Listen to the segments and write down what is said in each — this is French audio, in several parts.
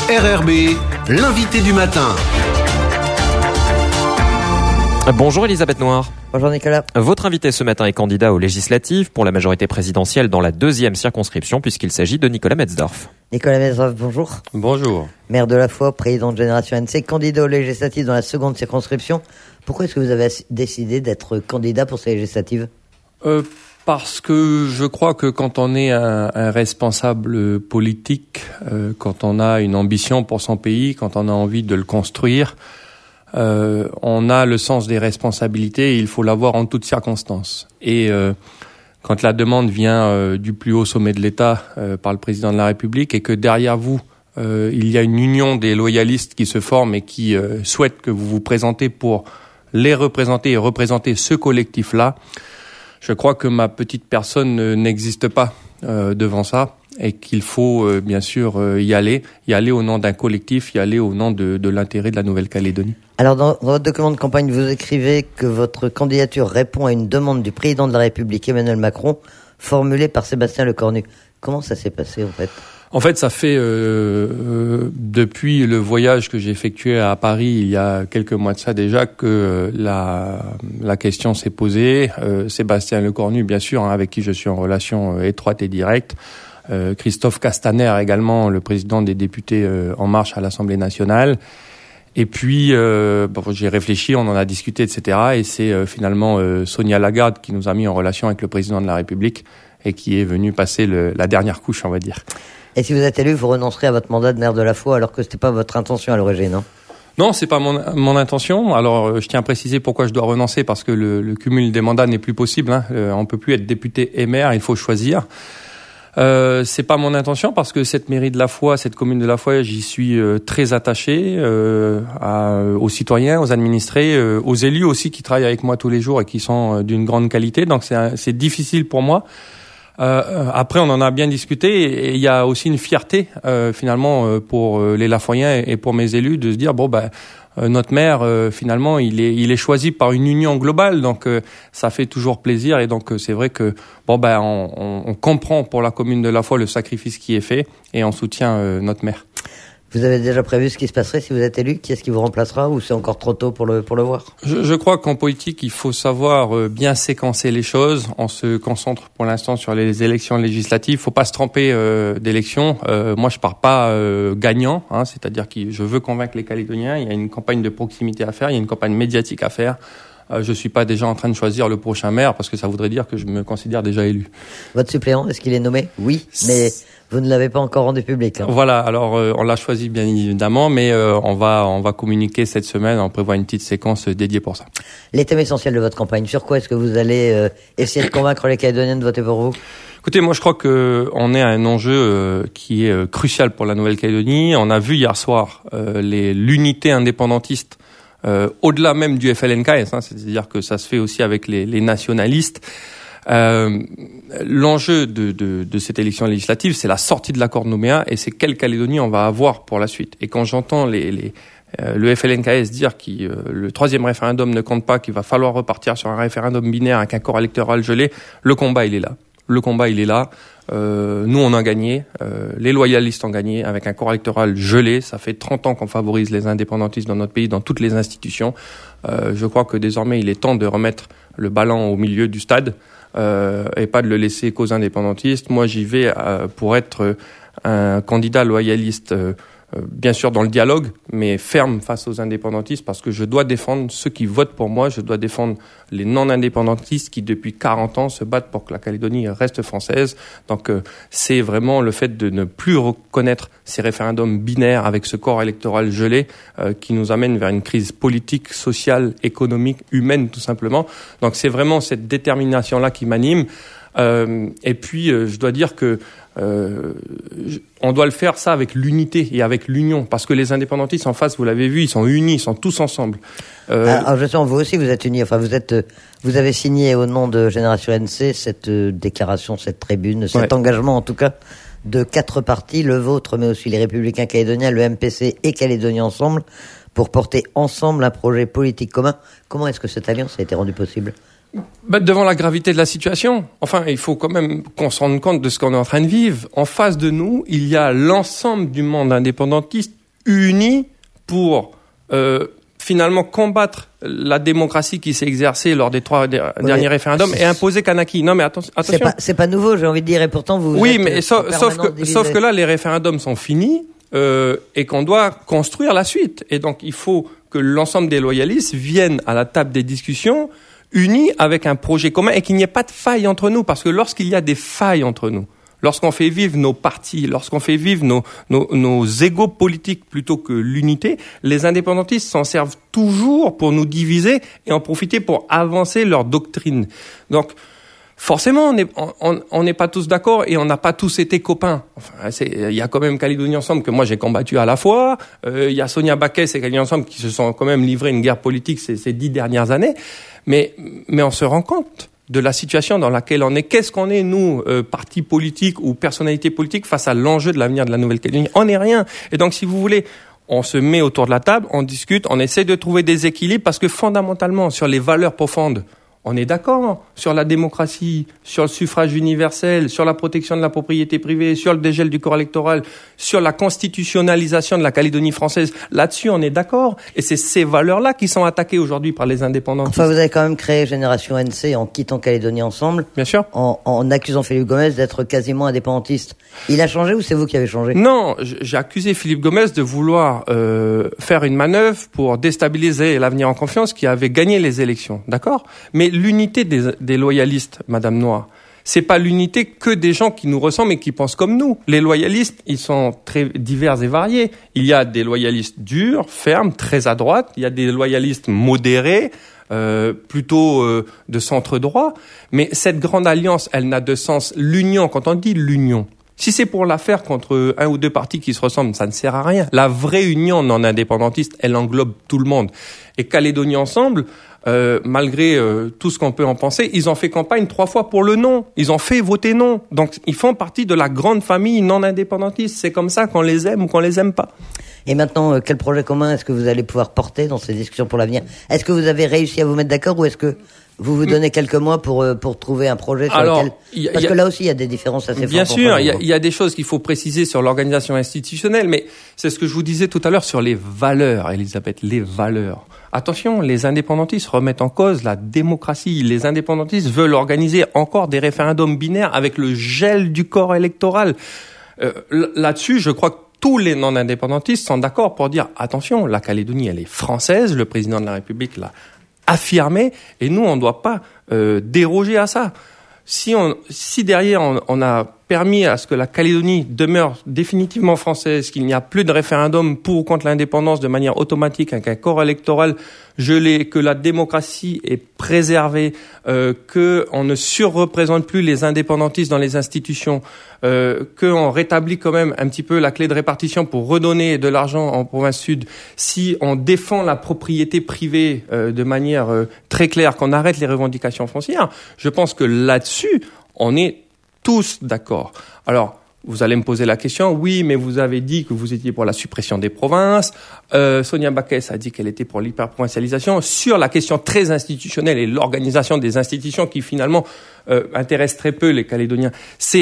RRB, l'invité du matin. Bonjour Elisabeth Noir. Bonjour Nicolas. Votre invité ce matin est candidat aux législatives pour la majorité présidentielle dans la 2e circonscription puisqu'il s'agit de Nicolas Metzdorf. Nicolas Metzdorf, bonjour. Bonjour. Maire de la Foi, président de Génération NC, candidat aux législatives dans la 2e circonscription. Pourquoi est-ce que vous avez décidé d'être candidat pour ces législatives ? Parce que je crois que quand on est un responsable politique, quand on a une ambition pour son pays, quand on a envie de le construire, on a le sens des responsabilités et il faut l'avoir en toutes circonstances. Et quand la demande vient du plus haut sommet de l'État par le président de la République et que derrière vous, il y a une union des loyalistes qui se forme et qui souhaitent que vous vous présentez pour les représenter et représenter ce collectif-là, je crois que ma petite personne n'existe pas devant ça et qu'il faut bien sûr y aller au nom d'un collectif, y aller au nom de l'intérêt de la Nouvelle-Calédonie. Alors dans votre document de campagne, vous écrivez que votre candidature répond à une demande du président de la République Emmanuel Macron formulée par Sébastien Lecornu. Comment ça s'est passé en fait ? En fait, ça fait depuis le voyage que j'ai effectué à Paris il y a quelques mois de ça déjà que la question s'est posée. Sébastien Lecornu, bien sûr, avec qui je suis en relation étroite et directe. Christophe Castaner également, le président des députés En Marche à l'Assemblée nationale. Et puis, j'ai réfléchi, on en a discuté, etc. Et c'est finalement Sonia Lagarde qui nous a mis en relation avec le président de la République et qui est venu passer la dernière couche, on va dire. Et si vous êtes élu, vous renoncerez à votre mandat de maire de la Foi alors que c'était pas votre intention à l'origine, non ? Non, c'est pas mon intention. Alors, je tiens à préciser pourquoi je dois renoncer, parce que le cumul des mandats n'est plus possible. On peut plus être député et maire, il faut choisir. C'est pas mon intention parce que cette mairie de la Foi, cette commune de la Foi, j'y suis très attaché aux citoyens, aux administrés, aux élus aussi qui travaillent avec moi tous les jours et qui sont d'une grande qualité. Donc c'est difficile pour moi. Après, on en a bien discuté et il y a aussi une fierté finalement pour les Lafoyens et pour mes élus de se dire notre maire finalement il est choisi par une union globale, donc ça fait toujours plaisir et donc c'est vrai que on comprend pour la commune de la Foi le sacrifice qui est fait et on soutient notre maire. Vous avez déjà prévu ce qui se passerait si vous êtes élu ? Qui est-ce qui vous remplacera ou c'est encore trop tôt pour le voir ? Je crois qu'en politique, il faut savoir bien séquencer les choses. On se concentre pour l'instant sur les élections législatives. Faut pas se tromper d'élections. Moi, je pars pas gagnant, c'est-à-dire que je veux convaincre les Calédoniens. Il y a une campagne de proximité à faire, il y a une campagne médiatique à faire. Je suis pas déjà en train de choisir le prochain maire parce que ça voudrait dire que je me considère déjà élu. Votre suppléant, est-ce qu'il est nommé ? Oui, mais vous ne l'avez pas encore rendu public. Voilà, alors on l'a choisi bien évidemment, mais on va communiquer cette semaine, on prévoit une petite séquence dédiée pour ça. Les thèmes essentiels de votre campagne, sur quoi est-ce que vous allez essayer de convaincre les Calédoniens de voter pour vous ? Écoutez, moi je crois que on est à un enjeu qui est crucial pour la Nouvelle-Calédonie. On a vu hier soir l'unité indépendantiste au-delà même du FLNKS, c'est-à-dire que ça se fait aussi avec les nationalistes. L'enjeu de cette élection législative, c'est la sortie de l'accord de Nouméa et c'est quelle Calédonie on va avoir pour la suite. Et quand j'entends le FLNKS dire que le 3e référendum ne compte pas, qu'il va falloir repartir sur un référendum binaire avec un corps électoral gelé, le combat il est là. Nous on a gagné, les loyalistes ont gagné avec un corps électoral gelé. Ça fait 30 ans qu'on favorise les indépendantistes dans notre pays, dans toutes les institutions. Je crois que désormais il est temps de remettre le ballon au milieu du stade et pas de le laisser qu'aux indépendantistes. Moi j'y vais pour être un candidat loyaliste bien sûr dans le dialogue, mais ferme face aux indépendantistes parce que je dois défendre ceux qui votent pour moi, je dois défendre les non-indépendantistes qui depuis 40 ans se battent pour que la Calédonie reste française. Donc c'est vraiment le fait de ne plus reconnaître ces référendums binaires avec ce corps électoral gelé qui nous amène vers une crise politique, sociale, économique, humaine tout simplement. Donc c'est vraiment cette détermination-là qui m'anime. Et puis je dois dire que on doit le faire ça avec l'unité et avec l'union parce que les indépendantistes en face, vous l'avez vu, ils sont unis, ils sont tous ensemble. Alors je sens vous aussi vous êtes unis. Enfin vous avez signé au nom de Génération NC cette déclaration, cette tribune, cet engagement en tout cas de 4 partis, le vôtre mais aussi les Républicains calédoniens, le MPC et Calédonie Ensemble, pour porter ensemble un projet politique commun. Comment est-ce que cette alliance a été rendue possible ? Devant la gravité de la situation, enfin, il faut quand même qu'on se rende compte de ce qu'on est en train de vivre. En face de nous, il y a l'ensemble du monde indépendantiste, unis pour finalement combattre la démocratie qui s'est exercée lors des 3 derniers référendums et imposer Kanaki. Non mais attention. C'est pas nouveau, j'ai envie de dire, et pourtant vous. Oui, mais sauf que là les référendums sont finis et qu'on doit construire la suite. Et donc il faut que l'ensemble des loyalistes viennent à la table des discussions unis avec un projet commun et qu'il n'y ait pas de faille entre nous, parce que lorsqu'il y a des failles entre nous, lorsqu'on fait vivre nos partis, lorsqu'on fait vivre nos égos politiques plutôt que l'unité, les indépendantistes s'en servent toujours pour nous diviser et en profiter pour avancer leur doctrine. Donc, forcément, on n'est pas tous d'accord et on n'a pas tous été copains. Enfin, il y a quand même Calédonie Ensemble que moi j'ai combattu à la fois. Il y a Sonia Backès et Calédonie Ensemble qui se sont quand même livrés une guerre politique ces 10 dernières années. Mais on se rend compte de la situation dans laquelle on est. Qu'est-ce qu'on est, nous, parti politique ou personnalité politique, face à l'enjeu de l'avenir de la Nouvelle-Calédonie? On n'est rien. Et donc, si vous voulez, on se met autour de la table, on discute, on essaie de trouver des équilibres, parce que fondamentalement, sur les valeurs profondes, on est d'accord sur la démocratie, sur le suffrage universel, sur la protection de la propriété privée, sur le dégel du corps électoral, sur la constitutionnalisation de la Calédonie française. Là-dessus, on est d'accord. Et c'est ces valeurs-là qui sont attaquées aujourd'hui par les indépendantistes. Enfin, vous avez quand même créé Génération NC en quittant Calédonie Ensemble. Bien sûr. En accusant Philippe Gomès d'être quasiment indépendantiste. Il a changé ou c'est vous qui avez changé? Non, j'ai accusé Philippe Gomès de vouloir faire une manœuvre pour déstabiliser l'Avenir en Confiance qui avait gagné les élections. D'accord? Mais l'unité des loyalistes, Madame Noir, c'est pas l'unité que des gens qui nous ressemblent et qui pensent comme nous. Les loyalistes, ils sont très divers et variés. Il y a des loyalistes durs, fermes, très à droite. Il y a des loyalistes modérés, plutôt de centre droit. Mais cette grande alliance, elle n'a de sens. L'union, quand on dit l'union, si c'est pour la faire contre un ou deux partis qui se ressemblent, ça ne sert à rien. La vraie union non indépendantiste, elle englobe tout le monde. Et Calédonie Ensemble, malgré tout ce qu'on peut en penser, ils ont fait campagne 3 fois pour le non. Ils ont fait voter non. Donc, ils font partie de la grande famille non indépendantiste. C'est comme ça qu'on les aime ou qu'on les aime pas. Et maintenant, quel projet commun est-ce que vous allez pouvoir porter dans ces discussions pour l'avenir? Est-ce que vous avez réussi à vous mettre d'accord ou est-ce que vous vous donnez quelques mois pour trouver un projet sur lequel... Parce que là aussi, il y a des différences assez fortes. Bien sûr, il y a des choses qu'il faut préciser sur l'organisation institutionnelle, mais c'est ce que je vous disais tout à l'heure sur les valeurs, Elisabeth, les valeurs. Attention, les indépendantistes remettent en cause la démocratie. Les indépendantistes veulent organiser encore des référendums binaires avec le gel du corps électoral. Là-dessus, je crois que tous les non-indépendantistes sont d'accord pour dire, attention, la Calédonie, elle est française, le président de la République l'a affirmé, et nous, on ne doit pas déroger à ça. Si derrière, on a permis à ce que la Calédonie demeure définitivement française, qu'il n'y a plus de référendum pour ou contre l'indépendance de manière automatique, avec un corps électoral gelé, que la démocratie est préservée, qu'on ne surreprésente plus les indépendantistes dans les institutions, qu'on rétablit quand même un petit peu la clé de répartition pour redonner de l'argent en province sud, si on défend la propriété privée de manière très claire, qu'on arrête les revendications foncières, je pense que là-dessus, on est tous d'accord. Alors, vous allez me poser la question, oui, mais vous avez dit que vous étiez pour la suppression des provinces. Sonia Backès a dit qu'elle était pour l'hyperprovincialisation. Sur la question très institutionnelle et l'organisation des institutions qui finalement intéressent très peu les Calédoniens,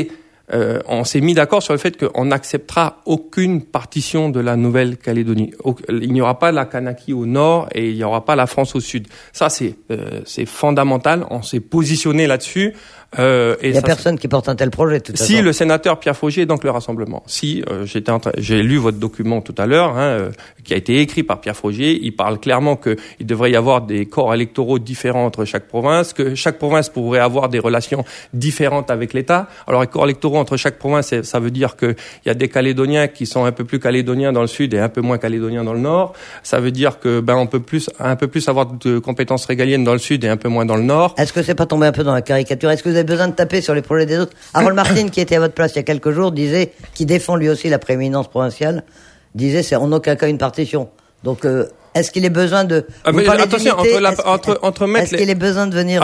on s'est mis d'accord sur le fait qu'on n'acceptera aucune partition de la Nouvelle-Calédonie. Il n'y aura pas la Kanaki au nord et il n'y aura pas la France au sud. Ça, c'est fondamental. On s'est positionné là-dessus. Il n'y a personne qui porte un tel projet, tout à l'heure. Si, le sénateur Pierre Faugier, donc le Rassemblement. Si, j'ai lu votre document tout à l'heure, qui a été écrit par Pierre Faugier. Il parle clairement qu'il devrait y avoir des corps électoraux différents entre chaque province, que chaque province pourrait avoir des relations différentes avec l'État. Alors, les corps électoraux entre chaque province, ça veut dire qu'il y a des Calédoniens qui sont un peu plus calédoniens dans le sud et un peu moins calédoniens dans le nord. Ça veut dire que, on peut un peu plus avoir de compétences régaliennes dans le sud et un peu moins dans le nord. Est-ce que c'est pas tombé un peu dans la caricature? Est-ce que vous avez besoin de taper sur les projets des autres? Harold Martin, qui était à votre place il y a quelques jours, qui défend lui aussi la prééminence provinciale, disait c'est en aucun cas une partition. Donc, est-ce qu'il est besoin de... attention, est-ce qu'il est besoin de venir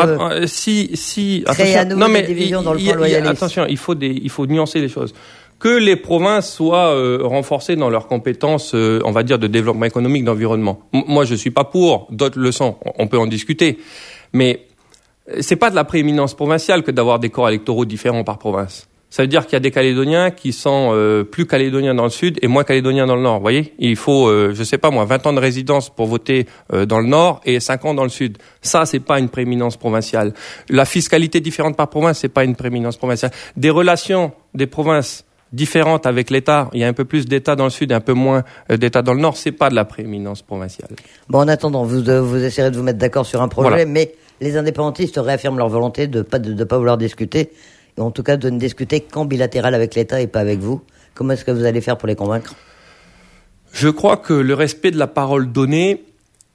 créer à nouveau des divisions dans le point loyaliste? Attention, il faut nuancer les choses. Que les provinces soient renforcées dans leurs compétences, on va dire, de développement économique, d'environnement. Moi, je suis pas pour, d'autres le sont, on peut en discuter. Mais c'est pas de la prééminence provinciale que d'avoir des corps électoraux différents par province. Ça veut dire qu'il y a des Calédoniens qui sont plus Calédoniens dans le sud et moins Calédoniens dans le nord. Vous voyez, il faut, 20 ans de résidence pour voter dans le nord et 5 ans dans le sud. Ça, c'est pas une prééminence provinciale. La fiscalité différente par province, c'est pas une prééminence provinciale. Des relations des provinces différentes avec l'État, il y a un peu plus d'État dans le sud et un peu moins d'État dans le nord, c'est pas de la prééminence provinciale. Bon, en attendant, vous essayerez de vous mettre d'accord sur un projet, voilà. Mais les indépendantistes réaffirment leur volonté de pas vouloir discuter, et en tout cas de ne discuter qu'en bilatéral avec l'État et pas avec vous. Comment est-ce que vous allez faire pour les convaincre ? Je crois que le respect de la parole donnée,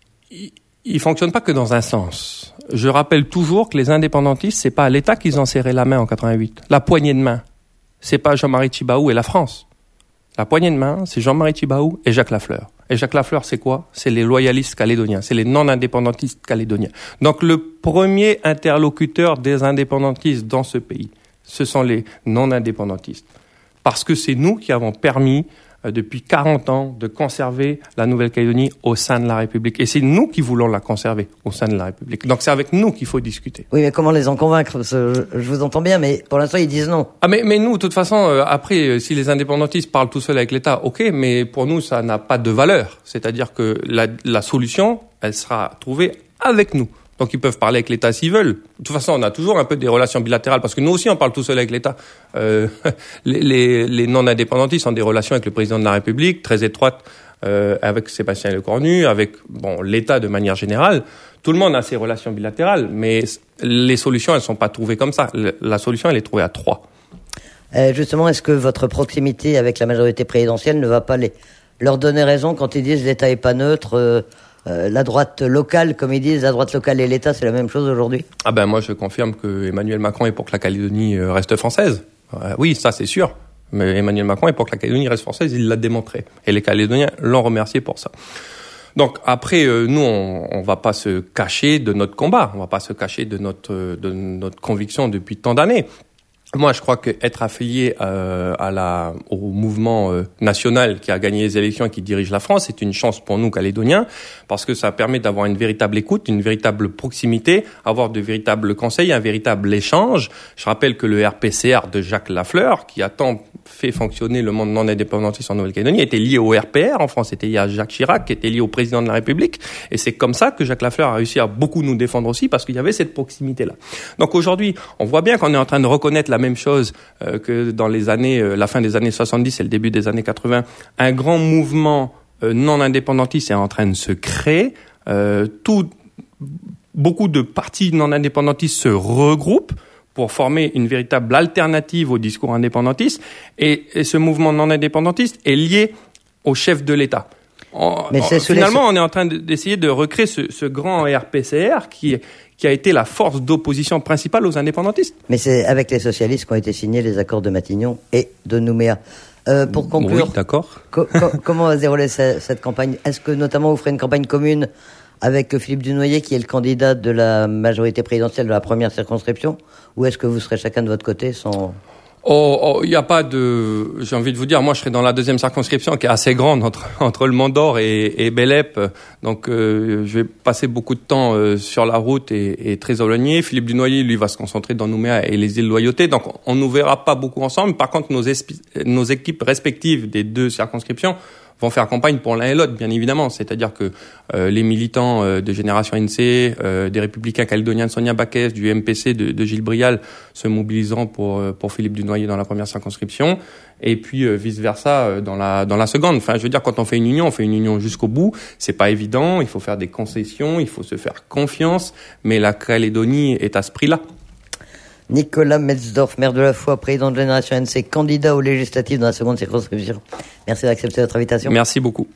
il fonctionne pas que dans un sens. Je rappelle toujours que les indépendantistes, c'est pas à l'État qu'ils ont serré la main en 88. La poignée de main, c'est pas Jean-Marie Tjibaou et la France. La poignée de main, c'est Jean-Marie Tjibaou et Jacques Lafleur. Et Jacques Lafleur, c'est quoi ? C'est les loyalistes calédoniens, c'est les non-indépendantistes calédoniens. Donc le premier interlocuteur des indépendantistes dans ce pays, ce sont les non-indépendantistes. Parce que c'est nous qui avons permis, depuis 40 ans, de conserver la Nouvelle-Calédonie au sein de la République. Et c'est nous qui voulons la conserver au sein de la République. Donc c'est avec nous qu'il faut discuter. Oui, mais comment les en convaincre ? Je vous entends bien, mais pour l'instant, ils disent non. Ah, mais nous, de toute façon, après, si les indépendantistes parlent tout seuls avec l'État, ok, mais pour nous, ça n'a pas de valeur. C'est-à-dire que la solution, elle sera trouvée avec nous. Donc ils peuvent parler avec l'État s'ils veulent. De toute façon, on a toujours un peu des relations bilatérales parce que nous aussi on parle tout seul avec l'État. Les non-indépendantistes ont des relations avec le président de la République très étroites, avec Sébastien Lecornu, avec l'État de manière générale. Tout le monde a ses relations bilatérales, mais les solutions elles sont pas trouvées comme ça. La solution elle est trouvée à 3. Justement, est-ce que votre proximité avec la majorité présidentielle ne va pas leur donner raison quand ils disent l'État est pas neutre? La droite locale, comme ils disent, la droite locale et l'État, c'est la même chose aujourd'hui ? Ah ben moi je confirme que Emmanuel Macron est pour que la Calédonie reste française. Oui, ça c'est sûr. Mais Emmanuel Macron est pour que la Calédonie reste française, il l'a démontré. Et les Calédoniens l'ont remercié pour ça. Donc après, nous, on va pas se cacher de notre combat, on va pas se cacher de notre conviction depuis tant d'années. Moi, je crois qu'être affilié au mouvement national qui a gagné les élections et qui dirige la France, c'est une chance pour nous, Calédoniens, parce que ça permet d'avoir une véritable écoute, une véritable proximité, avoir de véritables conseils, un véritable échange. Je rappelle que le RPCR de Jacques Lafleur, qui a tant fait fonctionner le monde non indépendantiste en Nouvelle-Calédonie, était lié au RPR en France, était lié à Jacques Chirac, qui était lié au président de la République, et c'est comme ça que Jacques Lafleur a réussi à beaucoup nous défendre aussi, parce qu'il y avait cette proximité-là. Donc aujourd'hui, on voit bien qu'on est en train de reconnaître la même chose que dans les années, la fin des années 70 et le début des années 80. Un grand mouvement non indépendantiste est en train de se créer. Beaucoup de partis non indépendantistes se regroupent pour former une véritable alternative au discours indépendantiste. Et ce mouvement non indépendantiste est lié au chef de l'État. Finalement, on est en train d'essayer de recréer ce grand RPCR qui a été la force d'opposition principale aux indépendantistes. Mais c'est avec les socialistes qu'ont été signés les accords de Matignon et de Nouméa. Pour conclure, oui, d'accord. Comment va se dérouler cette campagne ? Est-ce que notamment vous ferez une campagne commune avec Philippe Dunoyer, qui est le candidat de la majorité présidentielle de la première circonscription, ou est-ce que vous serez chacun de votre côté sans... Il y a pas de, j'ai envie de vous dire, moi je serai dans la deuxième circonscription qui est assez grande entre le Mont d'Or et Bélep, donc je vais passer beaucoup de temps sur la route et très éloigné. Philippe Dunoyer, lui, va se concentrer dans Nouméa et les îles Loyauté, donc on nous verra pas beaucoup ensemble. Par contre, nos équipes respectives des deux circonscriptions vont faire campagne pour l'un et l'autre, bien évidemment. C'est-à-dire que les militants de Génération NC, des Républicains calédoniens de Sonia Baquès, du MPC de Gilles Brial se mobiliseront pour Philippe Dunoyer dans la première circonscription, et puis vice-versa dans la seconde. Enfin, je veux dire, quand on fait une union jusqu'au bout. C'est pas évident, il faut faire des concessions, il faut se faire confiance, mais la Calédonie est à ce prix-là. Nicolas Metzdorf, maire de la Foi, président de Génération NC, candidat aux législatives dans la seconde circonscription. Merci d'accepter notre invitation. Merci beaucoup.